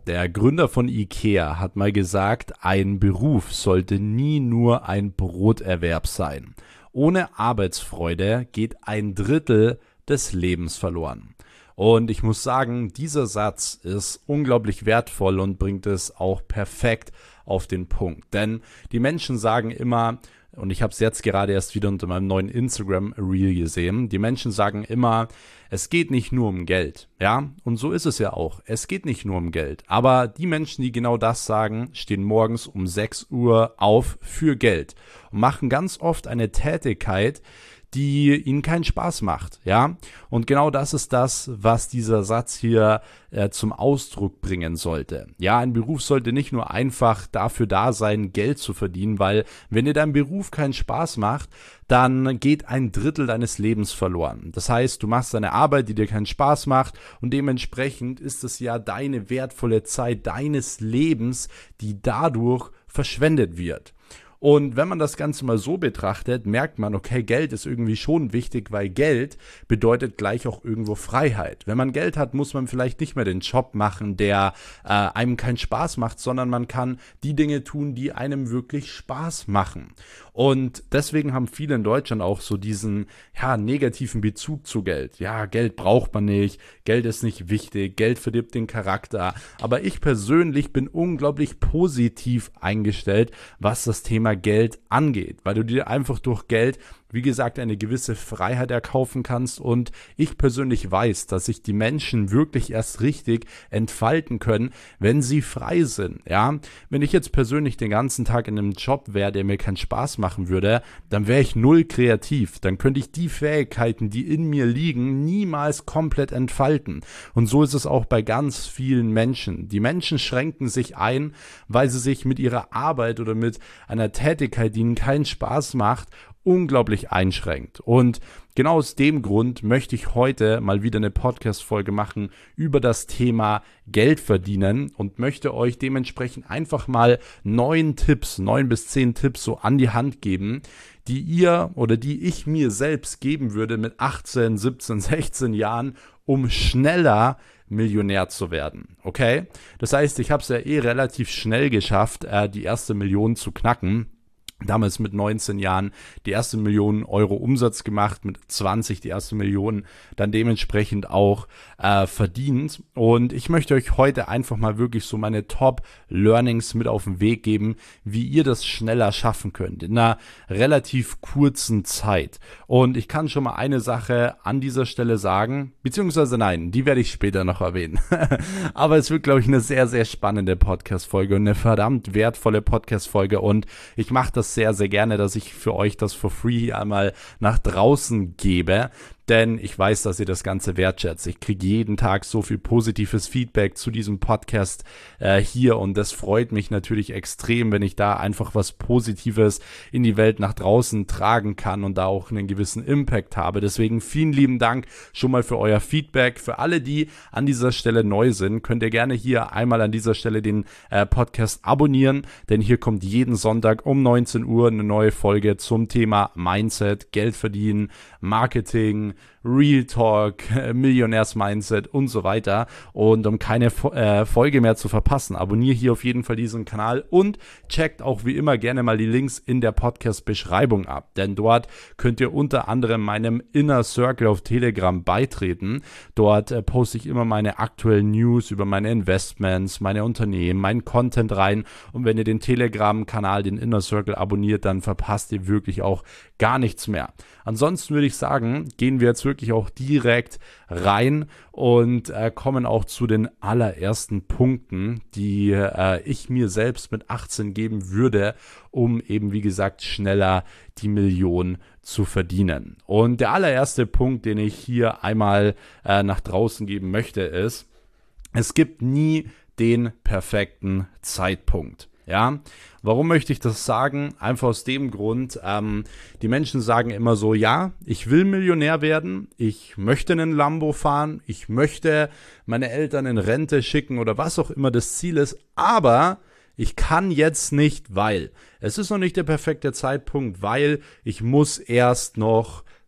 der Gründer von IKEA, hat mal gesagt, ein Beruf sollte nie nur ein Broterwerb sein. Ohne Arbeitsfreude geht ein Drittel des Lebens verloren. Und ich muss sagen, dieser Satz ist unglaublich wertvoll und bringt es auch perfekt auf den Punkt. Denn die Menschen sagen immer, und ich habe es jetzt gerade erst wieder unter meinem neuen Instagram-Reel gesehen, die Menschen sagen immer, es geht nicht nur um Geld, ja, und so ist es ja auch, es geht nicht nur um Geld, aber die Menschen, die genau das sagen, stehen morgens um 6 Uhr auf für Geld und machen ganz oft eine Tätigkeit, die ihnen keinen Spaß macht, ja, und genau das ist das, was dieser Satz hier zum Ausdruck bringen sollte. Ja, ein Beruf sollte nicht nur einfach dafür da sein, Geld zu verdienen, weil wenn dir dein Beruf keinen Spaß macht, dann geht ein Drittel deines Lebens verloren. Das heißt, du machst eine Arbeit, die dir keinen Spaß macht und dementsprechend ist es ja deine wertvolle Zeit deines Lebens, die dadurch verschwendet wird. Und wenn man das Ganze mal so betrachtet, merkt man, okay, Geld ist irgendwie schon wichtig, weil Geld bedeutet gleich auch irgendwo Freiheit. Wenn man Geld hat, muss man vielleicht nicht mehr den Job machen, der einem keinen Spaß macht, sondern man kann die Dinge tun, die einem wirklich Spaß machen. Und deswegen haben viele in Deutschland auch so diesen negativen Bezug zu Geld. Ja, Geld braucht man nicht, Geld ist nicht wichtig, Geld verdirbt den Charakter. Aber ich persönlich bin unglaublich positiv eingestellt, was das Thema Geld angeht, weil du dir einfach durch Geld, wie gesagt, eine gewisse Freiheit erkaufen kannst und ich persönlich weiß, dass sich die Menschen wirklich erst richtig entfalten können, wenn sie frei sind, ja. Wenn ich jetzt persönlich den ganzen Tag in einem Job wäre, der mir keinen Spaß machen würde, dann wäre ich null kreativ, dann könnte ich die Fähigkeiten, die in mir liegen, niemals komplett entfalten und so ist es auch bei ganz vielen Menschen. Die Menschen schränken sich ein, weil sie sich mit ihrer Arbeit oder mit einer Tätigkeit, die ihnen keinen Spaß macht, unglaublich einschränkt. Und genau aus dem Grund möchte ich heute mal wieder eine Podcast-Folge machen über das Thema Geld verdienen und möchte euch dementsprechend einfach mal 9 bis 10 Tipps so an die Hand geben, die ihr oder die ich mir selbst geben würde mit 18, 17, 16 Jahren, um schneller Millionär zu werden, okay? Das heißt, ich habe es ja relativ schnell geschafft, die erste Million zu knacken. Damals mit 19 Jahren die erste Million Euro Umsatz gemacht, mit 20 die erste Million dann dementsprechend auch verdient. Und ich möchte euch heute einfach mal wirklich so meine Top-Learnings mit auf den Weg geben, wie ihr das schneller schaffen könnt, in einer relativ kurzen Zeit. Und ich kann schon mal eine Sache an dieser Stelle sagen, beziehungsweise nein, die werde ich später noch erwähnen. Aber es wird, glaube ich, eine sehr, sehr spannende Podcast-Folge und eine verdammt wertvolle Podcast-Folge und ich mache das sehr, sehr gerne, dass ich für euch das for free einmal nach draußen gebe, denn ich weiß, dass ihr das Ganze wertschätzt. Ich kriege jeden Tag so viel positives Feedback zu diesem Podcast hier und das freut mich natürlich extrem, wenn ich da einfach was Positives in die Welt nach draußen tragen kann und da auch einen gewissen Impact habe. Deswegen vielen lieben Dank schon mal für euer Feedback. Für alle, die an dieser Stelle neu sind, könnt ihr gerne hier einmal an dieser Stelle den Podcast abonnieren, denn hier kommt jeden Sonntag um 19 Uhr eine neue Folge zum Thema Mindset, Geld verdienen, Marketing, Real Talk, Millionärs-Mindset und so weiter. Und um keine Folge mehr zu verpassen, abonniere hier auf jeden Fall diesen Kanal und checkt auch wie immer gerne mal die Links in der Podcast-Beschreibung ab. Denn dort könnt ihr unter anderem meinem Inner Circle auf Telegram beitreten. Dort poste ich immer meine aktuellen News über meine Investments, meine Unternehmen, meinen Content rein. Und wenn ihr den Telegram-Kanal, den Inner Circle abonniert, dann verpasst ihr wirklich auch gar nichts mehr. Ansonsten würde ich sagen, gehen wir jetzt wirklich auch direkt rein und kommen auch zu den allerersten Punkten, die ich mir selbst mit 18 geben würde, um eben wie gesagt schneller die Million zu verdienen. Und der allererste Punkt, den ich hier einmal nach draußen geben möchte, ist, es gibt nie den perfekten Zeitpunkt. Ja, warum möchte ich das sagen? Einfach aus dem Grund, die Menschen sagen immer so, ja, ich will Millionär werden, ich möchte einen Lambo fahren, ich möchte meine Eltern in Rente schicken oder was auch immer das Ziel ist, aber ich kann jetzt nicht, weil es ist noch nicht der perfekte Zeitpunkt, weil ich muss erst noch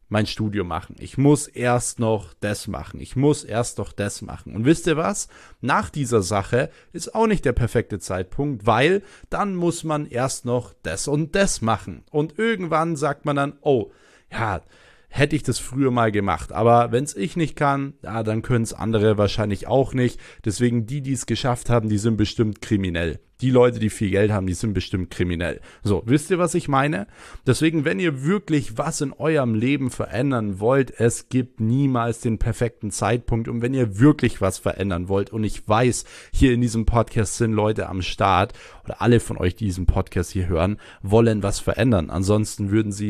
mein Studium machen. Ich muss erst noch das machen. Ich muss erst noch das machen. Und wisst ihr was? Nach dieser Sache ist auch nicht der perfekte Zeitpunkt, weil dann muss man erst noch das und das machen. Und irgendwann sagt man dann, oh, ja, hätte ich das früher mal gemacht. Aber wenn es ich nicht kann, ja, dann können es andere wahrscheinlich auch nicht. Deswegen die es geschafft haben, die sind bestimmt kriminell. Die Leute, die viel Geld haben, die sind bestimmt kriminell. So, wisst ihr, was ich meine? Deswegen, wenn ihr wirklich was in eurem Leben verändern wollt, es gibt niemals den perfekten Zeitpunkt. Und wenn ihr wirklich was verändern wollt, und ich weiß, hier in diesem Podcast sind Leute am Start, oder alle von euch, die diesen Podcast hier hören, wollen was verändern. Ansonsten würdest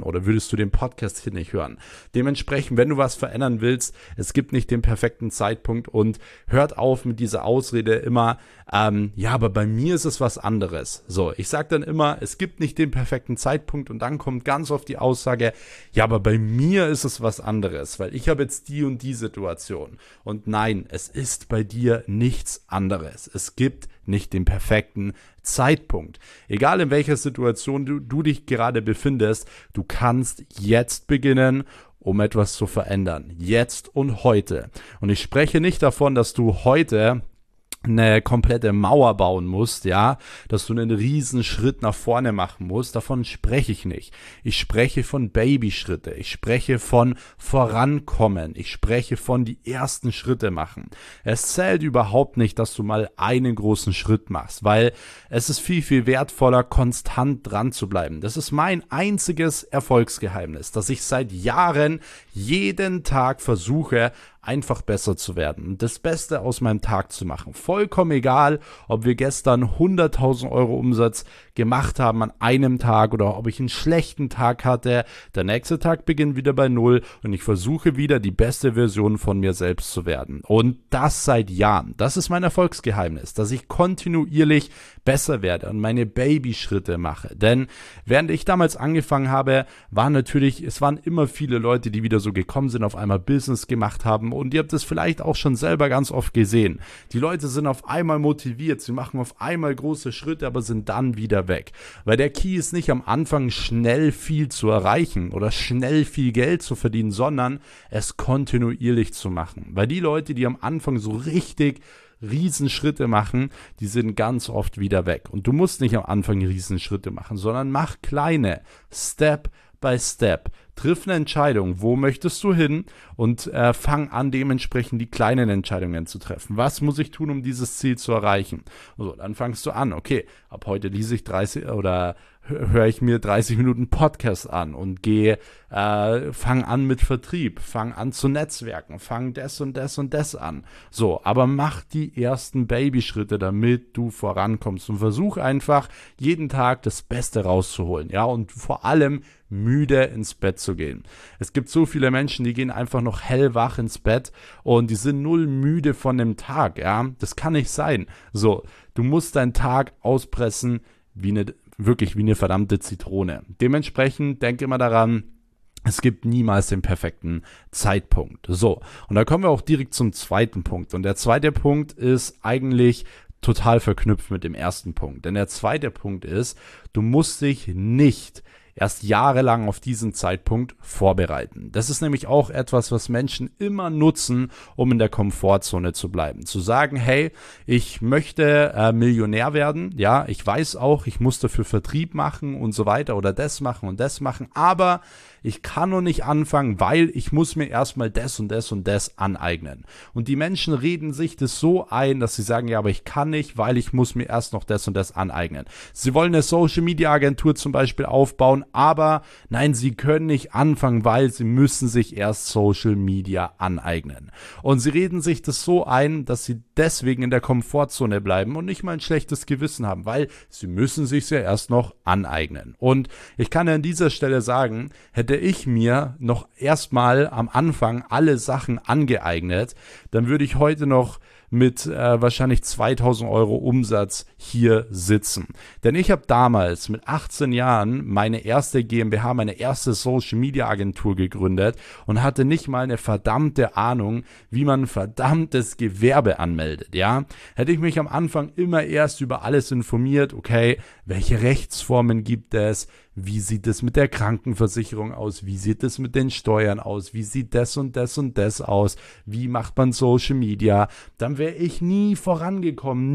du den Podcast hier nicht hören. Dementsprechend, wenn du was verändern willst, es gibt nicht den perfekten Zeitpunkt und hört auf mit dieser Ausrede immer, ja, aber bei mir ist es was anderes. So, ich sage dann immer, es gibt nicht den perfekten Zeitpunkt und dann kommt ganz oft die Aussage, ja, aber bei mir ist es was anderes, weil ich habe jetzt die und die Situation. Und nein, es ist bei dir nichts anderes. Es gibt nicht den perfekten Zeitpunkt. Egal in welcher Situation du dich gerade befindest, du kannst jetzt beginnen, um etwas zu verändern. Jetzt und heute. Und ich spreche nicht davon, dass du heute eine komplette Mauer bauen musst, ja, dass du einen riesen Schritt nach vorne machen musst, davon spreche ich nicht. Ich spreche von Babyschritte, ich spreche von Vorankommen, ich spreche von die ersten Schritte machen. Es zählt überhaupt nicht, dass du mal einen großen Schritt machst, weil es ist viel, viel wertvoller, konstant dran zu bleiben. Das ist mein einziges Erfolgsgeheimnis, dass ich seit Jahren jeden Tag versuche, einfach besser zu werden und das Beste aus meinem Tag zu machen. Vollkommen egal, ob wir gestern 100.000 Euro Umsatz gemacht haben an einem Tag oder ob ich einen schlechten Tag hatte. Der nächste Tag beginnt wieder bei Null und ich versuche wieder die beste Version von mir selbst zu werden. Und das seit Jahren. Das ist mein Erfolgsgeheimnis, dass ich kontinuierlich besser werde und meine Babyschritte mache. Denn während ich damals angefangen habe, es waren immer viele Leute, die wieder so gekommen sind, auf einmal Business gemacht haben und ihr habt es vielleicht auch schon selber ganz oft gesehen. Die Leute sind auf einmal motiviert, sie machen auf einmal große Schritte, aber sind dann wieder weg. Weil der Key ist nicht am Anfang schnell viel zu erreichen oder schnell viel Geld zu verdienen, sondern es kontinuierlich zu machen. Weil die Leute, die am Anfang so richtig Riesenschritte machen, die sind ganz oft wieder weg. Und du musst nicht am Anfang Riesenschritte machen, sondern mach kleine, Step by Step. Triff eine Entscheidung, wo möchtest du hin und fang an, dementsprechend die kleinen Entscheidungen zu treffen. Was muss ich tun, um dieses Ziel zu erreichen? Also, dann fangst du an, okay, ab heute lese ich 30 oder höre ich mir 30 Minuten Podcast an und fang an mit Vertrieb, fang an zu netzwerken, fang das und das und das an. So, aber mach die ersten Babyschritte, damit du vorankommst und versuch einfach jeden Tag das Beste rauszuholen, ja, und vor allem müde ins Bett zu gehen. Es gibt so viele Menschen, die gehen einfach noch hellwach ins Bett und die sind null müde von dem Tag, ja. Das kann nicht sein. So, du musst deinen Tag auspressen wie eine verdammte Zitrone. Dementsprechend denke immer daran, es gibt niemals den perfekten Zeitpunkt. So, und da kommen wir auch direkt zum zweiten Punkt. Und der zweite Punkt ist eigentlich total verknüpft mit dem ersten Punkt. Denn der zweite Punkt ist, du musst dich nicht erst jahrelang auf diesen Zeitpunkt vorbereiten. Das ist nämlich auch etwas, was Menschen immer nutzen, um in der Komfortzone zu bleiben. Zu sagen, hey, ich möchte Millionär werden, ja, ich weiß auch, ich muss dafür Vertrieb machen und so weiter oder das machen, aber ich kann noch nicht anfangen, weil ich muss mir erstmal das und das und das aneignen. Und die Menschen reden sich das so ein, dass sie sagen, ja, aber ich kann nicht, weil ich muss mir erst noch das und das aneignen. Sie wollen eine Social-Media-Agentur zum Beispiel aufbauen, aber nein, sie können nicht anfangen, weil sie müssen sich erst Social Media aneignen. Und sie reden sich das so ein, dass sie deswegen in der Komfortzone bleiben und nicht mal ein schlechtes Gewissen haben, weil sie müssen sich ja erst noch aneignen. Und ich kann an dieser Stelle sagen, hätte ich mir noch erstmal am Anfang alle Sachen angeeignet, dann würde ich heute noch mit wahrscheinlich 2000 Euro Umsatz hier sitzen. Denn ich habe damals mit 18 Jahren meine erste GmbH, meine erste Social Media Agentur gegründet und hatte nicht mal eine verdammte Ahnung, wie man ein verdammtes Gewerbe anmeldet, ja. Hätte ich mich am Anfang immer erst über alles informiert, okay, welche Rechtsformen gibt es, wie sieht es mit der Krankenversicherung aus, wie sieht es mit den Steuern aus, wie sieht das und das und das aus, wie macht man Social Media, dann wäre ich nie vorangekommen,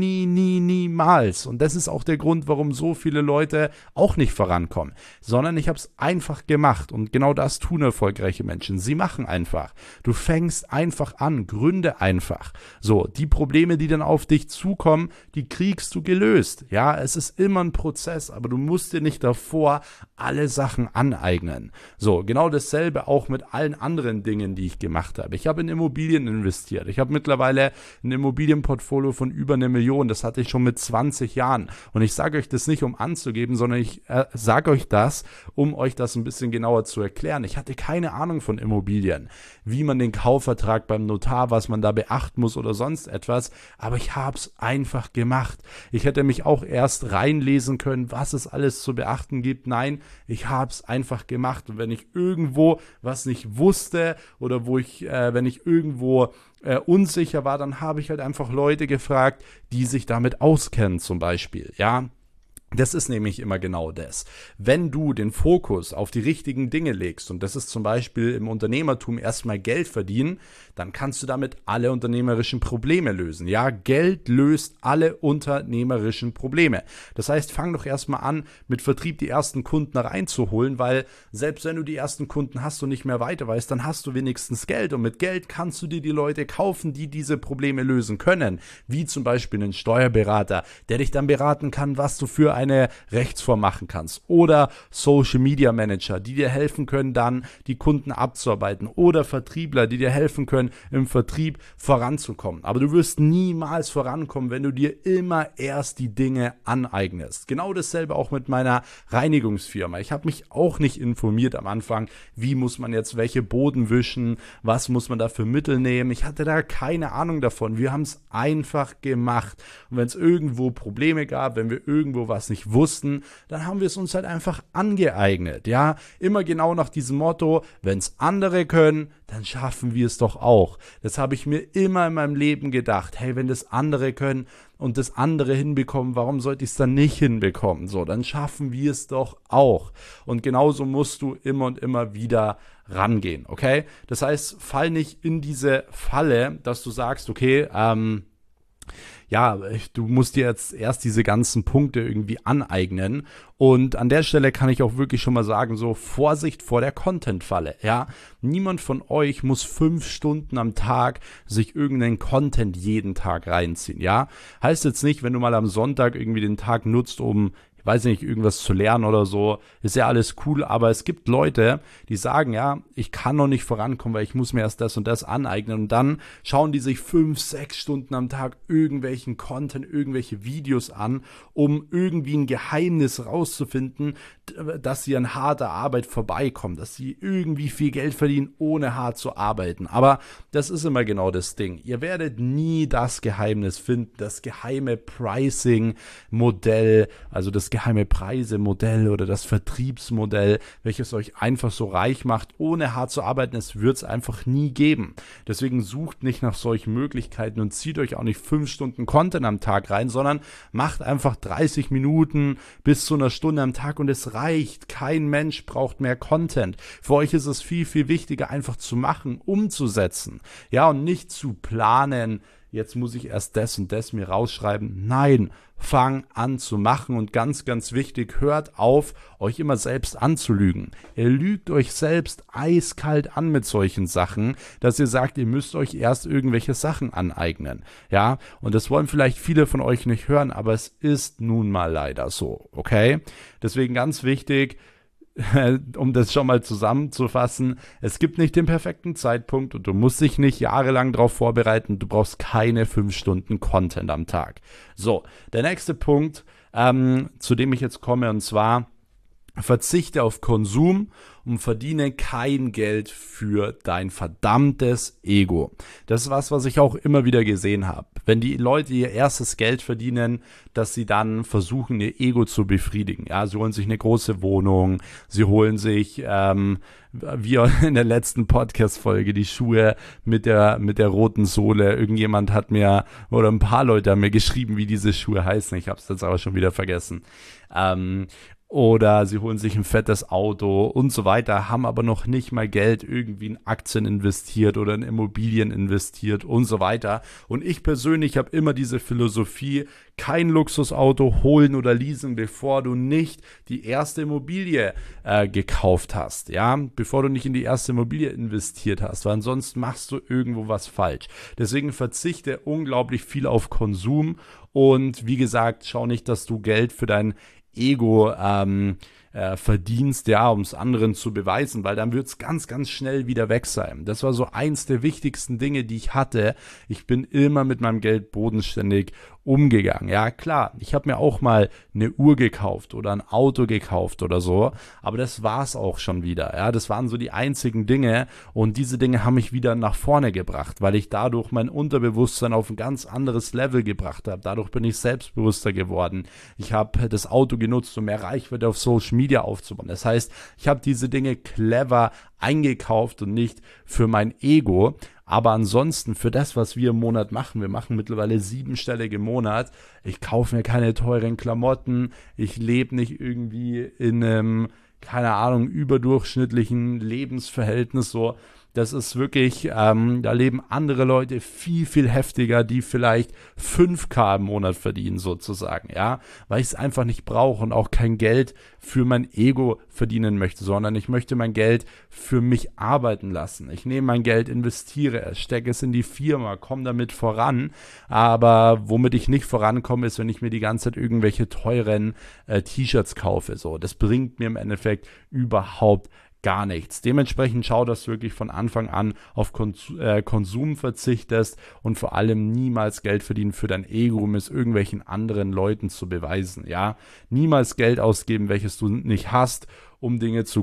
niemals. Und das ist auch der Grund, warum so viele Leute auch nicht vorankommen, sondern ich habe es einfach gemacht und genau das tun erfolgreiche Menschen. Sie machen einfach. Du fängst einfach an, gründe einfach. So, die Probleme, die dann auf dich zukommen, die kriegst du gelöst. Ja, es ist immer ein Prozess, aber du musst dir nicht davor alle Sachen aneignen. So, genau dasselbe auch mit allen anderen Dingen, die ich gemacht habe. Ich habe in Immobilien investiert. Ich habe mittlerweile ein Immobilienportfolio von über 1 Million. Das hatte ich schon mit 20 Jahren. Und ich sage euch das nicht, um anzugeben, sondern ich sage euch das, um euch das ein bisschen genauer zu erklären. Ich hatte keine Ahnung von Immobilien, wie man den Kaufvertrag beim Notar, was man da beachten muss oder sonst etwas. Aber ich habe es einfach gemacht. Ich hätte mich auch erst reinlesen können, was es alles zu beachten gibt. Nein, ich habe es einfach gemacht. Und wenn ich irgendwo was nicht wusste oder wenn ich irgendwo unsicher war, dann habe ich halt einfach Leute gefragt, die sich damit auskennen zum Beispiel, ja. Das ist nämlich immer genau das. Wenn du den Fokus auf die richtigen Dinge legst, und das ist zum Beispiel im Unternehmertum erstmal Geld verdienen, dann kannst du damit alle unternehmerischen Probleme lösen. Ja, Geld löst alle unternehmerischen Probleme. Das heißt, fang doch erstmal an, mit Vertrieb die ersten Kunden reinzuholen, weil selbst wenn du die ersten Kunden hast und nicht mehr weiter weißt, dann hast du wenigstens Geld. Und mit Geld kannst du dir die Leute kaufen, die diese Probleme lösen können. Wie zum Beispiel einen Steuerberater, der dich dann beraten kann, was du für eine Rechtsform machen kannst, oder Social Media Manager, die dir helfen können, dann die Kunden abzuarbeiten, oder Vertriebler, die dir helfen können, im Vertrieb voranzukommen. Aber du wirst niemals vorankommen, wenn du dir immer erst die Dinge aneignest. Genau dasselbe auch mit meiner Reinigungsfirma. Ich habe mich auch nicht informiert am Anfang, wie muss man jetzt welche Boden wischen, was muss man da für Mittel nehmen. Ich hatte da keine Ahnung davon. Wir haben es einfach gemacht. Und wenn es irgendwo Probleme gab, wenn wir irgendwo was nicht wussten, dann haben wir es uns halt einfach angeeignet, ja, immer genau nach diesem Motto, wenn es andere können, dann schaffen wir es doch auch. Das habe ich mir immer in meinem Leben gedacht, hey, wenn das andere können und das andere hinbekommen, warum sollte ich es dann nicht hinbekommen? So, dann schaffen wir es doch auch. Und genauso musst du immer und immer wieder rangehen, okay? Das heißt, fall nicht in diese Falle, dass du sagst, okay, ja, du musst dir jetzt erst diese ganzen Punkte irgendwie aneignen. Und an der Stelle kann ich auch wirklich schon mal sagen, so Vorsicht vor der Content-Falle, ja. Niemand von euch muss 5 Stunden am Tag sich irgendeinen Content jeden Tag reinziehen, ja. Heißt jetzt nicht, wenn du mal am Sonntag irgendwie den Tag nutzt, um weiß nicht, irgendwas zu lernen oder so, ist ja alles cool, aber es gibt Leute, die sagen, ja, ich kann noch nicht vorankommen, weil ich muss mir erst das und das aneignen, und dann schauen die sich 5, 6 Stunden am Tag irgendwelchen Content, irgendwelche Videos an, um irgendwie ein Geheimnis rauszufinden, dass sie an harter Arbeit vorbeikommen, dass sie irgendwie viel Geld verdienen, ohne hart zu arbeiten. Aber das ist immer genau das Ding. Ihr werdet nie das Geheimnis finden, das geheime Pricing-Modell, also das geheime Preise-Modell oder das Vertriebsmodell, welches euch einfach so reich macht, ohne hart zu arbeiten. Es wird es einfach nie geben. Deswegen sucht nicht nach solchen Möglichkeiten und zieht euch auch nicht 5 Stunden Content am Tag rein, sondern macht einfach 30 Minuten bis zu einer Stunde am Tag und es reicht. Kein Mensch braucht mehr Content. Für euch ist es viel, viel wichtiger, einfach zu machen, umzusetzen. Ja, und nicht zu planen, jetzt muss ich erst das und das mir rausschreiben. Nein, fang an zu machen, und ganz, ganz wichtig, hört auf, euch immer selbst anzulügen. Ihr lügt euch selbst eiskalt an mit solchen Sachen, dass ihr sagt, ihr müsst euch erst irgendwelche Sachen aneignen. Ja, und das wollen vielleicht viele von euch nicht hören, aber es ist nun mal leider so, okay? Deswegen ganz wichtig, um das schon mal zusammenzufassen, es gibt nicht den perfekten Zeitpunkt und du musst dich nicht jahrelang darauf vorbereiten. Du brauchst keine 5 Stunden Content am Tag. So, der nächste Punkt, zu dem ich jetzt komme, und zwar, Verzichte auf Konsum und verdiene kein Geld für dein verdammtes Ego. Das ist was ich auch immer wieder gesehen habe. Wenn die Leute ihr erstes Geld verdienen, dass sie dann versuchen, ihr Ego zu befriedigen. Ja, sie holen sich eine große Wohnung, sie holen sich, wie in der letzten Podcast-Folge, die Schuhe mit der roten Sohle. Irgendjemand hat mir, oder ein paar Leute haben mir geschrieben, wie diese Schuhe heißen. Ich habe es jetzt aber schon wieder vergessen. Oder sie holen sich ein fettes Auto und so weiter, haben aber noch nicht mal Geld irgendwie in Aktien investiert oder in Immobilien investiert und so weiter. Und ich persönlich habe immer diese Philosophie, kein Luxusauto holen oder leasen, bevor du nicht die erste Immobilie gekauft hast, ja, bevor du nicht in die erste Immobilie investiert hast, weil ansonsten machst du irgendwo was falsch. Deswegen verzichte unglaublich viel auf Konsum und wie gesagt, schau nicht, dass du Geld für dein Ego verdienst, ja, um es anderen zu beweisen, weil dann wird es ganz, ganz schnell wieder weg sein. Das war so eins der wichtigsten Dinge, die ich hatte. Ich bin immer mit meinem Geld bodenständig umgegangen. Ja, klar, ich habe mir auch mal eine Uhr gekauft oder ein Auto gekauft oder so, aber das war's auch schon wieder. Ja, das waren so die einzigen Dinge und diese Dinge haben mich wieder nach vorne gebracht, weil ich dadurch mein Unterbewusstsein auf ein ganz anderes Level gebracht habe. Dadurch bin ich selbstbewusster geworden. Ich habe das Auto genutzt, um mehr Reichweite auf Social Media aufzubauen. Das heißt, ich habe diese Dinge clever eingekauft und nicht für mein Ego. Aber ansonsten für das, was wir im Monat machen, wir machen mittlerweile 7-stellig im Monat. Ich kaufe mir keine teuren Klamotten. Ich lebe nicht irgendwie in einem, keine Ahnung, überdurchschnittlichen Lebensverhältnis so. Das ist wirklich, da leben andere Leute viel, viel heftiger, die vielleicht 5.000 im Monat verdienen sozusagen, ja, weil ich es einfach nicht brauche und auch kein Geld für mein Ego verdienen möchte, sondern ich möchte mein Geld für mich arbeiten lassen. Ich nehme mein Geld, investiere es, stecke es in die Firma, komme damit voran, aber womit ich nicht vorankomme, ist, wenn ich mir die ganze Zeit irgendwelche teuren T-Shirts kaufe, so. Das bringt mir im Endeffekt überhaupt gar nichts. Dementsprechend schau, dass du wirklich von Anfang an auf Konsum verzichtest und vor allem niemals Geld verdienen für dein Ego, um es irgendwelchen anderen Leuten zu beweisen. Ja, niemals Geld ausgeben, welches du nicht hast, um Dinge zu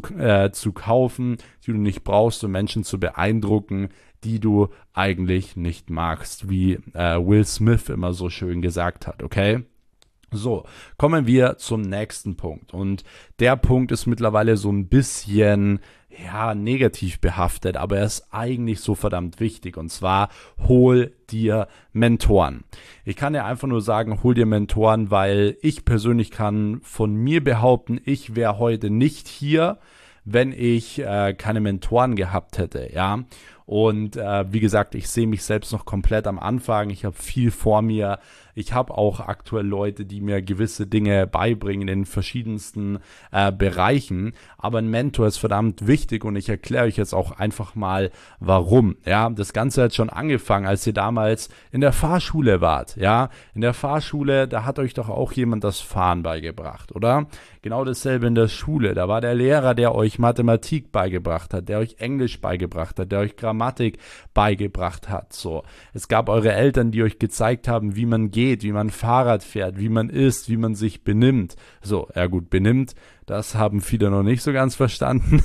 kaufen, die du nicht brauchst, um Menschen zu beeindrucken, die du eigentlich nicht magst, wie Will Smith immer so schön gesagt hat, okay? So, kommen wir zum nächsten Punkt. Und der Punkt ist mittlerweile so ein bisschen, ja, negativ behaftet, aber er ist eigentlich so verdammt wichtig. Und zwar, hol dir Mentoren. Ich kann dir einfach nur sagen, hol dir Mentoren, weil ich persönlich kann von mir behaupten, ich wäre heute nicht hier, wenn ich keine Mentoren gehabt hätte, ja. Und wie gesagt, ich sehe mich selbst noch komplett am Anfang. Ich habe viel vor mir. Ich habe auch aktuell Leute, die mir gewisse Dinge beibringen in verschiedensten Bereichen. Aber ein Mentor ist verdammt wichtig und ich erkläre euch jetzt auch einfach mal, warum. Ja, das Ganze hat schon angefangen, als ihr damals in der Fahrschule wart. Ja, in der Fahrschule, da hat euch doch auch jemand das Fahren beigebracht, oder? Genau dasselbe in der Schule. Da war der Lehrer, der euch Mathematik beigebracht hat, der euch Englisch beigebracht hat, der euch Grammatik beigebracht hat. So, es gab eure Eltern, die euch gezeigt haben, wie man geht, wie man Fahrrad fährt, wie man isst, wie man sich benimmt. So, ja gut, benimmt, das haben viele noch nicht so ganz verstanden.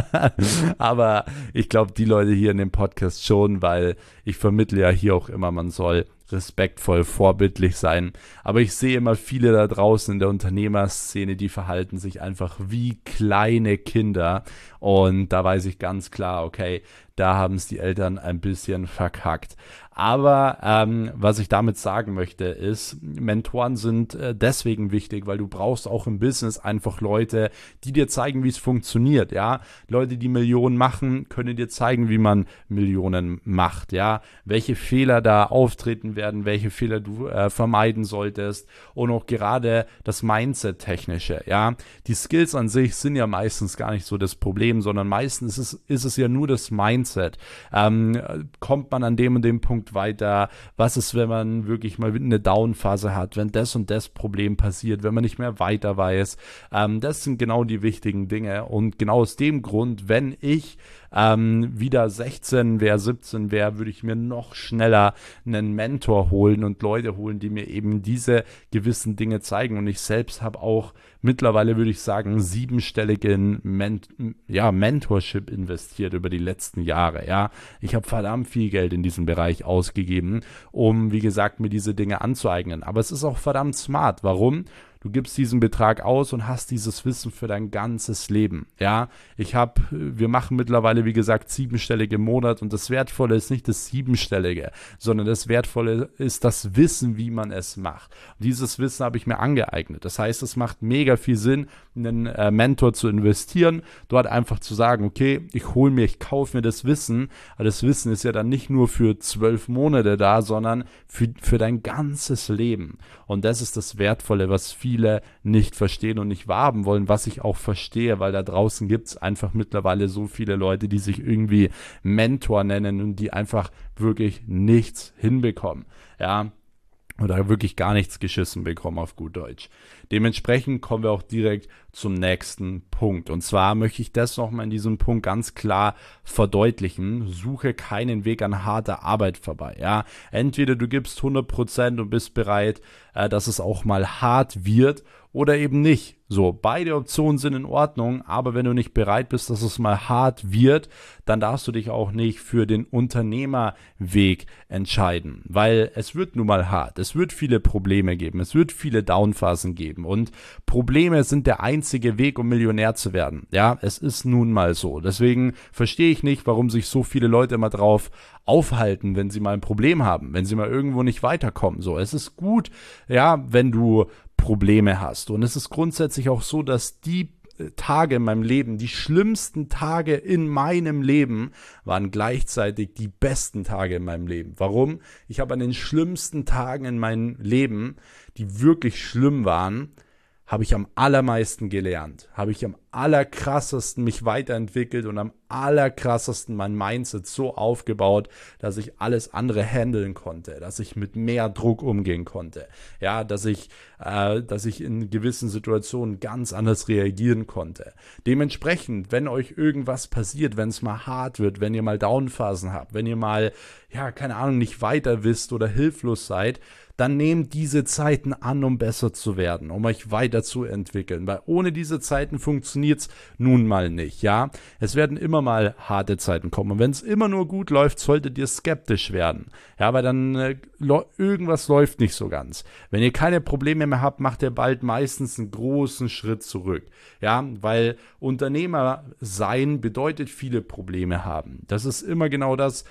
Aber ich glaube, die Leute hier in dem Podcast schon, weil ich vermittle ja hier auch immer, man soll respektvoll, vorbildlich sein. Aber ich sehe immer viele da draußen in der Unternehmerszene, die verhalten sich einfach wie kleine Kinder. Und da weiß ich ganz klar, okay, da haben es die Eltern ein bisschen verkackt. Aber was ich damit sagen möchte, ist, Mentoren sind deswegen wichtig, weil du brauchst auch im Business einfach Leute, die dir zeigen, wie es funktioniert, ja. Leute, die Millionen machen, können dir zeigen, wie man Millionen macht, ja. Welche Fehler da auftreten werden, welche Fehler du vermeiden solltest und auch gerade das Mindset-Technische, ja. Die Skills an sich sind ja meistens gar nicht so das Problem, sondern meistens ist es ja nur das Mindset. Kommt man an dem und dem Punkt weiter? Was ist, wenn man wirklich mal eine Down-Phase hat, wenn das und das Problem passiert, wenn man nicht mehr weiter weiß? Das sind genau die wichtigen Dinge und genau aus dem Grund, wenn ich wieder 16 wäre, 17 wäre, würde ich mir noch schneller einen Mentor holen und Leute holen, die mir eben diese gewissen Dinge zeigen. Und ich selbst habe auch mittlerweile, würde ich sagen, siebenstelligen Mentorship investiert über die letzten Jahre. Ja, ich habe verdammt viel Geld in diesem Bereich ausgegeben, um, wie gesagt, mir diese Dinge anzueignen. Aber es ist auch verdammt smart. Warum? Du gibst diesen Betrag aus und hast dieses Wissen für dein ganzes Leben. Ja, wir machen mittlerweile, wie gesagt, siebenstellige im Monat und das Wertvolle ist nicht das Siebenstellige, sondern das Wertvolle ist das Wissen, wie man es macht. Und dieses Wissen habe ich mir angeeignet. Das heißt, es macht mega viel Sinn, in einen Mentor zu investieren, dort einfach zu sagen, okay, ich kaufe mir das Wissen, aber das Wissen ist ja dann nicht nur für 12 Monate da, sondern für dein ganzes Leben. Und das ist das Wertvolle, was viele nicht verstehen und nicht wahrhaben wollen, was ich auch verstehe, weil da draußen gibt es einfach mittlerweile so viele Leute, die sich irgendwie Mentor nennen und die einfach wirklich nichts hinbekommen. Ja, oder wirklich gar nichts geschissen bekommen auf gut Deutsch. Dementsprechend kommen wir auch direkt zum nächsten Punkt. Und zwar möchte ich das nochmal in diesem Punkt ganz klar verdeutlichen. Suche keinen Weg an harter Arbeit vorbei. Ja, entweder du gibst 100% und bist bereit, dass es auch mal hart wird oder eben nicht. So, beide Optionen sind in Ordnung, aber wenn du nicht bereit bist, dass es mal hart wird, dann darfst du dich auch nicht für den Unternehmerweg entscheiden, weil es wird nun mal hart, es wird viele Probleme geben, es wird viele Downphasen geben und Probleme sind der einzige Weg, um Millionär zu werden. Ja, es ist nun mal so. Deswegen verstehe ich nicht, warum sich so viele Leute immer drauf aufhalten, wenn sie mal ein Problem haben, wenn sie mal irgendwo nicht weiterkommen. So, es ist gut, ja, wenn du Probleme hast. Und es ist grundsätzlich auch so, dass die Tage in meinem Leben, die schlimmsten Tage in meinem Leben, waren gleichzeitig die besten Tage in meinem Leben. Warum? Ich habe an den schlimmsten Tagen in meinem Leben, die wirklich schlimm waren, habe ich am allermeisten gelernt, habe ich am allerkrassesten mich weiterentwickelt und am allerkrassesten mein Mindset so aufgebaut, dass ich alles andere handeln konnte, dass ich mit mehr Druck umgehen konnte, ja, dass ich in gewissen Situationen ganz anders reagieren konnte. Dementsprechend, wenn euch irgendwas passiert, wenn es mal hart wird, wenn ihr mal Downphasen habt, wenn ihr mal, ja, keine Ahnung, nicht weiter wisst oder hilflos seid, dann nehmt diese Zeiten an, um besser zu werden, um euch weiterzuentwickeln, weil ohne diese Zeiten funktioniert es nun mal nicht, ja. Es werden immer mal harte Zeiten kommen und wenn es immer nur gut läuft, solltet ihr skeptisch werden, ja, weil dann irgendwas läuft nicht so ganz. Wenn ihr keine Probleme mehr habt, macht ihr bald meistens einen großen Schritt zurück, ja, weil Unternehmer sein bedeutet viele Probleme haben. Das ist immer genau das,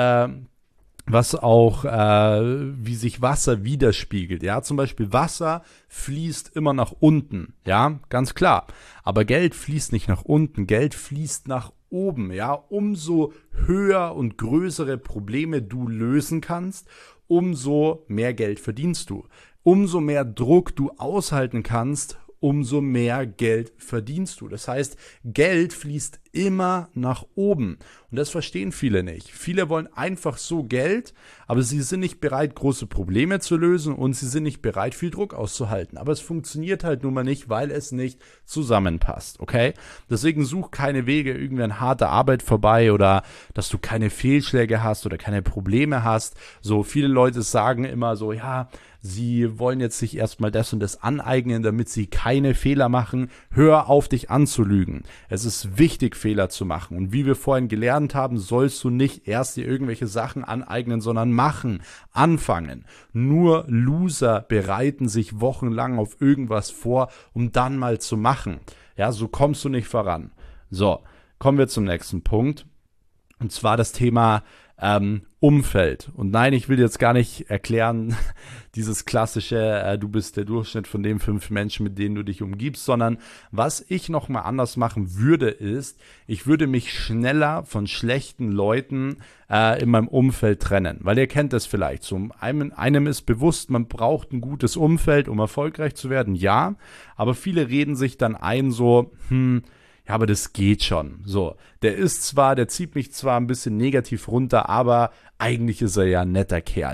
was auch, wie sich Wasser widerspiegelt, ja, zum Beispiel Wasser fließt immer nach unten, ja, ganz klar, aber Geld fließt nicht nach unten, Geld fließt nach oben, ja, umso höher und größere Probleme du lösen kannst, umso mehr Geld verdienst du, umso mehr Druck du aushalten kannst, umso mehr Geld verdienst du. Das heißt, Geld fließt immer nach oben. Und das verstehen viele nicht. Viele wollen einfach so Geld, aber sie sind nicht bereit, große Probleme zu lösen und sie sind nicht bereit, viel Druck auszuhalten. Aber es funktioniert halt nun mal nicht, weil es nicht zusammenpasst, okay? Deswegen such keine Wege irgendwie an harter Arbeit vorbei oder dass du keine Fehlschläge hast oder keine Probleme hast. So viele Leute sagen immer so, ja, sie wollen jetzt sich erstmal das und das aneignen, damit sie keine Fehler machen. Hör auf, dich anzulügen. Es ist wichtig, Fehler zu machen. Und wie wir vorhin gelernt haben, sollst du nicht erst dir irgendwelche Sachen aneignen, sondern machen, anfangen. Nur Loser bereiten sich wochenlang auf irgendwas vor, um dann mal zu machen. Ja, so kommst du nicht voran. So, kommen wir zum nächsten Punkt. Und zwar das Thema Umfeld. Und nein, ich will jetzt gar nicht erklären, dieses klassische, du bist der Durchschnitt von den 5 Menschen, mit denen du dich umgibst, sondern was ich nochmal anders machen würde, ist, ich würde mich schneller von schlechten Leuten in meinem Umfeld trennen. Weil ihr kennt das vielleicht. So einem ist bewusst, man braucht ein gutes Umfeld, um erfolgreich zu werden. Ja, aber viele reden sich dann ein so, ja, aber das geht schon. So, der zieht mich zwar ein bisschen negativ runter, aber eigentlich ist er ja ein netter Kerl.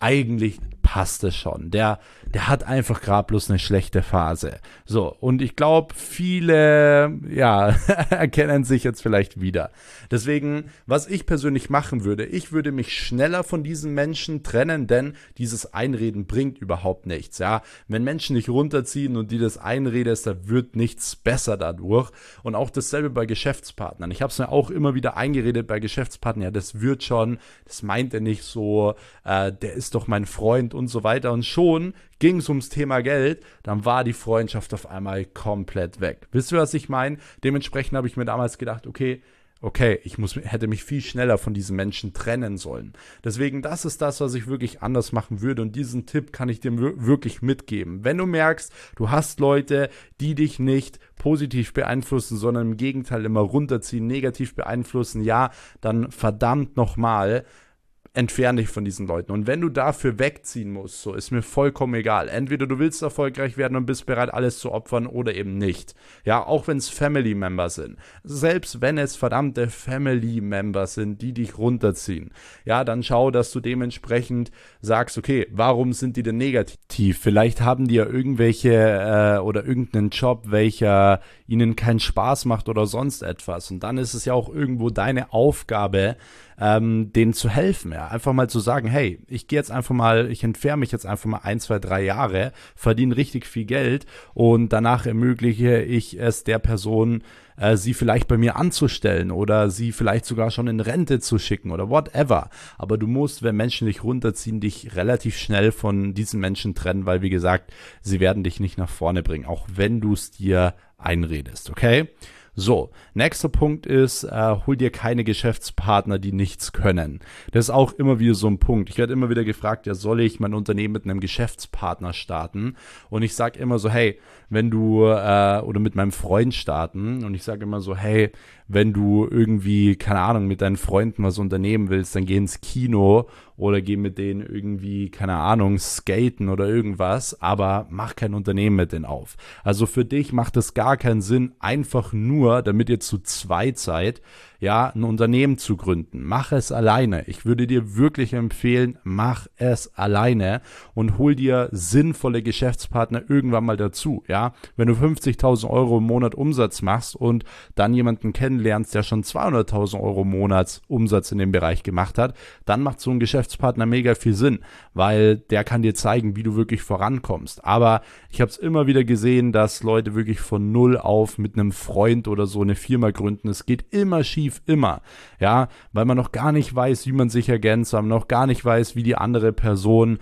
eigentlich passt es schon. Der hat einfach gerade bloß eine schlechte Phase. So, und ich glaube, viele, ja, erkennen sich jetzt vielleicht wieder. Deswegen, was ich persönlich machen würde, ich würde mich schneller von diesen Menschen trennen, denn dieses Einreden bringt überhaupt nichts, ja. Wenn Menschen dich runterziehen und dir das einredest, da wird nichts besser dadurch. Und auch dasselbe bei Geschäftspartnern. Ich habe es mir auch immer wieder eingeredet bei Geschäftspartnern, ja, das wird schon, das meint er nicht so, der ist doch mein Freund und so weiter. Und schon ging es ums Thema Geld, dann war die Freundschaft auf einmal komplett weg. Wisst ihr, was ich meine? Dementsprechend habe ich mir damals gedacht, okay, hätte mich viel schneller von diesen Menschen trennen sollen. Deswegen, das ist das, was ich wirklich anders machen würde. Und diesen Tipp kann ich dir wirklich mitgeben. Wenn du merkst, du hast Leute, die dich nicht positiv beeinflussen, sondern im Gegenteil immer runterziehen, negativ beeinflussen, ja, dann verdammt nochmal, entferne dich von diesen Leuten. Und wenn du dafür wegziehen musst, so ist mir vollkommen egal. Entweder du willst erfolgreich werden und bist bereit, alles zu opfern oder eben nicht. Ja, auch wenn es Family Member sind. Selbst wenn es verdammte Family Member sind, die dich runterziehen. Ja, dann schau, dass du dementsprechend sagst, okay, warum sind die denn negativ? Vielleicht haben die ja irgendwelche oder irgendeinen Job, welcher ihnen keinen Spaß macht oder sonst etwas. Und dann ist es ja auch irgendwo deine Aufgabe, denen zu helfen, ja, einfach mal zu sagen, hey, ich entferne mich jetzt einfach mal 1, 2, 3 Jahre, verdiene richtig viel Geld und danach ermögliche ich es der Person, sie vielleicht bei mir anzustellen oder sie vielleicht sogar schon in Rente zu schicken oder whatever. Aber du musst, wenn Menschen dich runterziehen, dich relativ schnell von diesen Menschen trennen, weil, wie gesagt, sie werden dich nicht nach vorne bringen, auch wenn du es dir einredest, okay? So, nächster Punkt ist, hol dir keine Geschäftspartner, die nichts können. Das ist auch immer wieder so ein Punkt. Ich werde immer wieder gefragt, ja, soll ich mein Unternehmen mit einem Geschäftspartner starten? Und ich sage immer so, hey, wenn du, oder mit meinem Freund starten, und ich sage immer so, hey, wenn du irgendwie, keine Ahnung, mit deinen Freunden was unternehmen willst, dann geh ins Kino oder geh mit denen irgendwie, keine Ahnung, skaten oder irgendwas, aber mach kein Unternehmen mit denen auf. Also für dich macht es gar keinen Sinn, einfach nur, damit ihr zu zweit seid, ja, ein Unternehmen zu gründen. Mach es alleine. Ich würde dir wirklich empfehlen, mach es alleine und hol dir sinnvolle Geschäftspartner irgendwann mal dazu, ja. Wenn du 50.000 Euro im Monat Umsatz machst und dann jemanden kennenlernst, der schon 200.000 Euro Monatsumsatz in dem Bereich gemacht hat, dann macht so ein Geschäftspartner mega viel Sinn, weil der kann dir zeigen, wie du wirklich vorankommst. Aber ich habe es immer wieder gesehen, dass Leute wirklich von null auf mit einem Freund oder so eine Firma gründen. Es geht immer schief, immer, ja, weil man noch gar nicht weiß, wie man sich ergänzt, weil man noch gar nicht weiß, wie die andere Person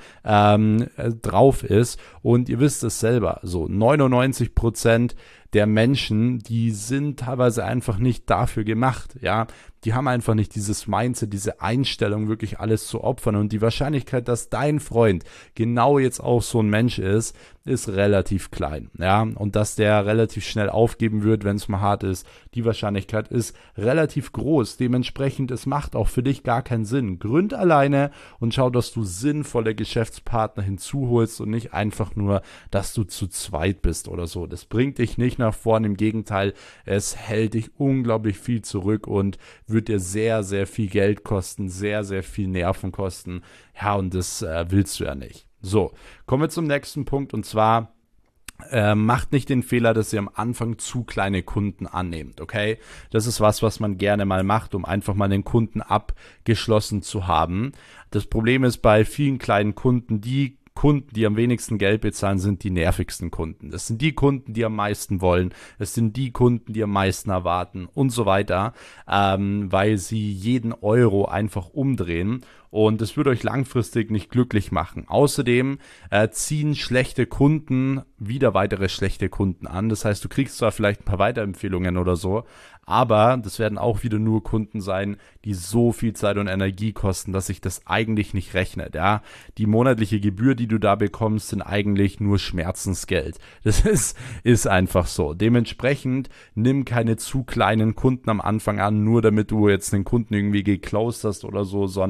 drauf ist. Und ihr wisst es selber, so 99% der Menschen, die sind teilweise einfach nicht dafür gemacht, ja. Die haben einfach nicht dieses Mindset, diese Einstellung, wirklich alles zu opfern. Und die Wahrscheinlichkeit, dass dein Freund genau jetzt auch so ein Mensch ist relativ klein, ja. Und dass der relativ schnell aufgeben wird, wenn es mal hart ist, die Wahrscheinlichkeit ist relativ groß. Dementsprechend, es macht auch für dich gar keinen Sinn. Gründ alleine und schau, dass du sinnvolle Geschäftspartner hinzuholst und nicht einfach nur, dass du zu zweit bist oder so. Das bringt dich nicht nach vorne. Im Gegenteil, es hält dich unglaublich viel zurück und wird dir sehr, sehr viel Geld kosten, sehr, sehr viel Nerven kosten. Ja, und das willst du ja nicht. So, kommen wir zum nächsten Punkt und zwar macht nicht den Fehler, dass ihr am Anfang zu kleine Kunden annehmt, okay? Das ist was man gerne mal macht, um einfach mal den Kunden abgeschlossen zu haben. Das Problem ist bei vielen kleinen Kunden, die am wenigsten Geld bezahlen, sind die nervigsten Kunden. Das sind die Kunden, die am meisten wollen. Das sind die Kunden, die am meisten erwarten und so weiter, weil sie jeden Euro einfach umdrehen. Und das würde euch langfristig nicht glücklich machen. Außerdem ziehen schlechte Kunden wieder weitere schlechte Kunden an. Das heißt, du kriegst zwar vielleicht ein paar Weiterempfehlungen oder so, aber das werden auch wieder nur Kunden sein, die so viel Zeit und Energie kosten, dass sich das eigentlich nicht rechnet. Ja? Die monatliche Gebühr, die du da bekommst, sind eigentlich nur Schmerzensgeld. Das ist einfach so. Dementsprechend nimm keine zu kleinen Kunden am Anfang an, nur damit du jetzt den Kunden irgendwie geclosed hast oder so, sondern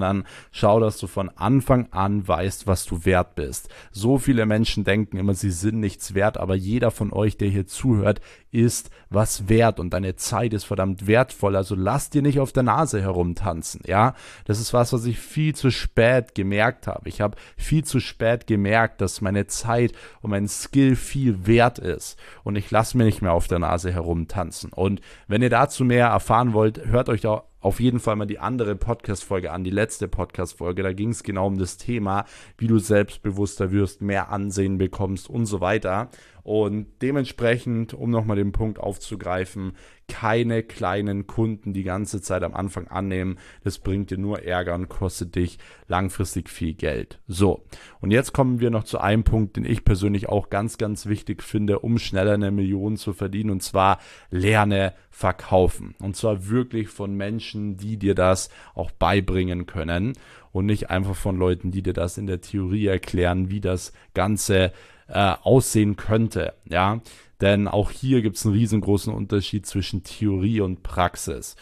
Schau, dass du von Anfang an weißt, was du wert bist. So viele Menschen denken immer, sie sind nichts wert, aber jeder von euch, der hier zuhört, ist was wert und deine Zeit ist verdammt wertvoll. Also lass dir nicht auf der Nase herumtanzen, ja. Das ist was ich viel zu spät gemerkt habe. Ich habe viel zu spät gemerkt, dass meine Zeit und mein Skill viel wert ist und ich lasse mir nicht mehr auf der Nase herumtanzen. Und wenn ihr dazu mehr erfahren wollt, hört euch da auf jeden Fall mal die andere Podcast-Folge an, die letzte Podcast-Folge. Da ging es genau um das Thema, wie du selbstbewusster wirst, mehr Ansehen bekommst und so weiter. Und dementsprechend, um nochmal den Punkt aufzugreifen, keine kleinen Kunden die ganze Zeit am Anfang annehmen. Das bringt dir nur Ärger und kostet dich langfristig viel Geld. So, und jetzt kommen wir noch zu einem Punkt, den ich persönlich auch ganz, ganz wichtig finde, um schneller 1 Million zu verdienen. Und zwar lerne verkaufen. Und zwar wirklich von Menschen, die dir das auch beibringen können. Und nicht einfach von Leuten, die dir das in der Theorie erklären, wie das Ganze aussehen könnte, ja, denn auch hier gibt es einen riesengroßen Unterschied zwischen Theorie und Praxis.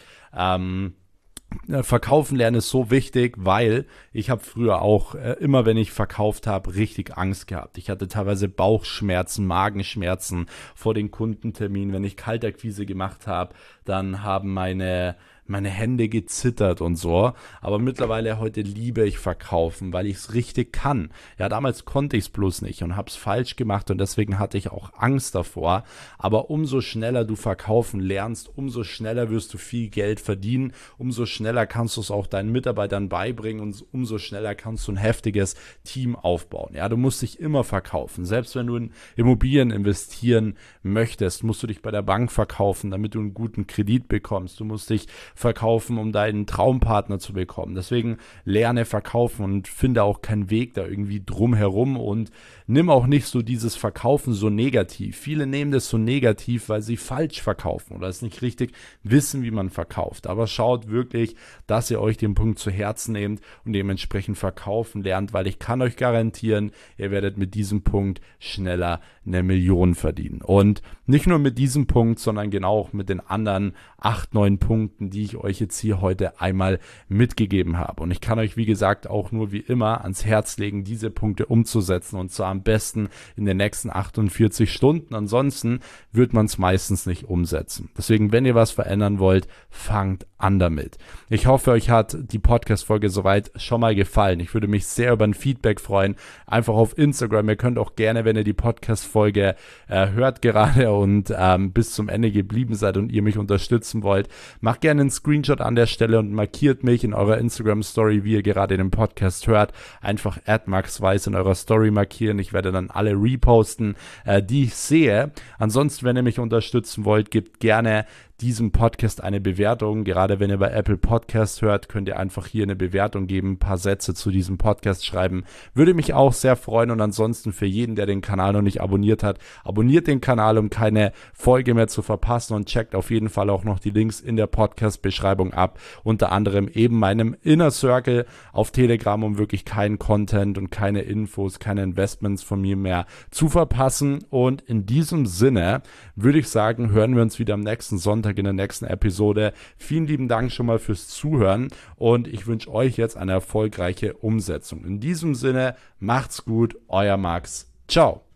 Verkaufen lernen ist so wichtig, weil ich habe früher auch immer, wenn ich verkauft habe, richtig Angst gehabt. Ich hatte teilweise Bauchschmerzen, Magenschmerzen vor den Kundenterminen. Wenn ich Kaltakquise gemacht habe, dann haben meine Hände gezittert und so, aber mittlerweile heute liebe ich verkaufen, weil ich es richtig kann. Ja, damals konnte ich es bloß nicht und habe es falsch gemacht und deswegen hatte ich auch Angst davor, aber umso schneller du verkaufen lernst, umso schneller wirst du viel Geld verdienen, umso schneller kannst du es auch deinen Mitarbeitern beibringen und umso schneller kannst du ein heftiges Team aufbauen. Ja, du musst dich immer verkaufen, selbst wenn du in Immobilien investieren möchtest, musst du dich bei der Bank verkaufen, damit du einen guten Kredit bekommst, du musst dich verkaufen, um deinen Traumpartner zu bekommen. Deswegen lerne verkaufen und finde auch keinen Weg da irgendwie drum herum und nimm auch nicht so dieses Verkaufen so negativ. Viele nehmen das so negativ, weil sie falsch verkaufen oder es nicht richtig wissen, wie man verkauft. Aber schaut wirklich, dass ihr euch den Punkt zu Herzen nehmt und dementsprechend verkaufen lernt, weil ich kann euch garantieren, ihr werdet mit diesem Punkt schneller 1 Million verdienen. Und nicht nur mit diesem Punkt, sondern genau auch mit den anderen 8, 9 Punkten, die ich euch jetzt hier heute einmal mitgegeben habe. Und ich kann euch, wie gesagt, auch nur wie immer ans Herz legen, diese Punkte umzusetzen und zwar am besten in den nächsten 48 Stunden. Ansonsten wird man es meistens nicht umsetzen. Deswegen, wenn ihr was verändern wollt, fangt an damit. Ich hoffe, euch hat die Podcast-Folge soweit schon mal gefallen. Ich würde mich sehr über ein Feedback freuen. Einfach auf Instagram. Ihr könnt auch gerne, wenn ihr die Podcast-Folge hört gerade und bis zum Ende geblieben seid und ihr mich unterstützen wollt, macht gerne einen Screenshot an der Stelle und markiert mich in eurer Instagram-Story, wie ihr gerade den Podcast hört. Einfach @maxweiss in eurer Story markieren. Ich werde dann alle reposten, die ich sehe. Ansonsten, wenn ihr mich unterstützen wollt, gebt gerne diesem Podcast eine Bewertung. Gerade wenn ihr bei Apple Podcast hört, könnt ihr einfach hier eine Bewertung geben, ein paar Sätze zu diesem Podcast schreiben. Würde mich auch sehr freuen und ansonsten für jeden, der den Kanal noch nicht abonniert hat, abonniert den Kanal, um keine Folge mehr zu verpassen und checkt auf jeden Fall auch noch die Links in der Podcast-Beschreibung ab. Unter anderem eben meinem Inner Circle auf Telegram, um wirklich keinen Content und keine Infos, keine Investments von mir mehr zu verpassen. Und in diesem Sinne würde ich sagen, hören wir uns wieder am nächsten Sonntag in der nächsten Episode. Vielen lieben Dank schon mal fürs Zuhören und ich wünsche euch jetzt eine erfolgreiche Umsetzung. In diesem Sinne, macht's gut, euer Max. Ciao.